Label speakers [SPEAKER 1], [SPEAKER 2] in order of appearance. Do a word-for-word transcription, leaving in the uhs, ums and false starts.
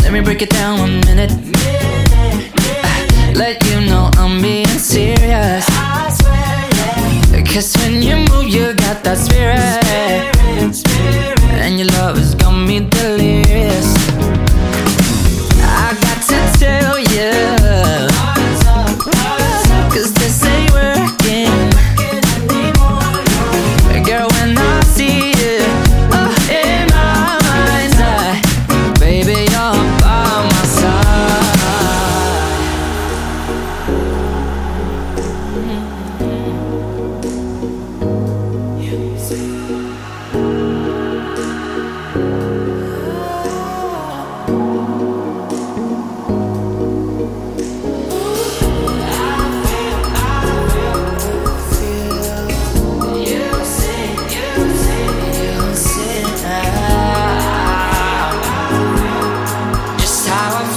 [SPEAKER 1] Let me break it down one minute. Let you know I'm being serious. Cause when you move, you got that spirit. And your love has got me delirious. I got to tell you, cause this ain't working. Girl, when I see you, oh, in my mind's eye, baby, you're by my Just how I